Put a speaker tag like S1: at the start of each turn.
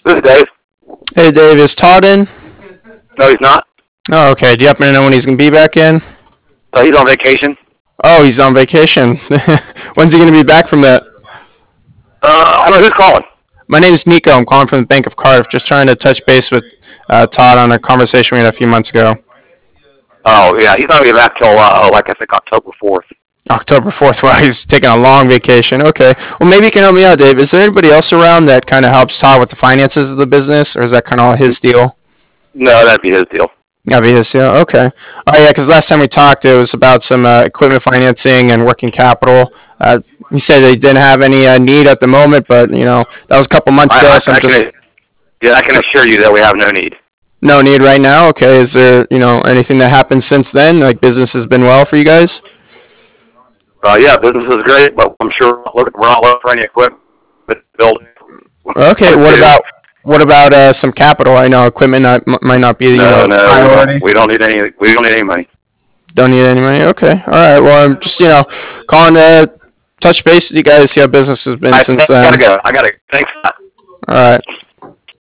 S1: This is Dave.
S2: Hey Dave, is Todd in?
S1: No, he's not.
S2: Oh, okay. Do you happen to know when he's gonna be back in?
S1: He's on vacation.
S2: Oh, he's on vacation. When's he gonna be back from that?
S1: I don't know who's calling.
S2: My name is Nico. I'm calling from the Bank of Cardiff. Just trying to touch base with Todd on a conversation we had a few months ago.
S1: Oh, yeah, he's not going to be back till, like I think, October 4th.
S2: October 4th, while he's taking a long vacation. Okay. Well, maybe you can help me out, Dave. Is there anybody else around that kind of helps Todd with the finances of the business, or is that kind of all his deal?
S1: No, that'd be his deal.
S2: That'd be his deal. Okay. Oh, yeah, because last time we talked, it was about some equipment financing and working capital. He said they didn't have any need at the moment, but, that was a couple months ago.
S1: I can assure you that we have no need.
S2: No need right now? Okay. Is there, anything that happened since then? Like, business has been well for you guys?
S1: Yeah, business is great, but I'm sure we're not looking for any equipment building.
S2: Okay. What about some capital? I know equipment might not be
S1: priority. We don't need any. We don't need any money.
S2: Don't need any money. Okay. All right. Well, I'm just calling to touch base with you guys, see how business has been since then.
S1: I gotta go. Thanks.
S2: All right.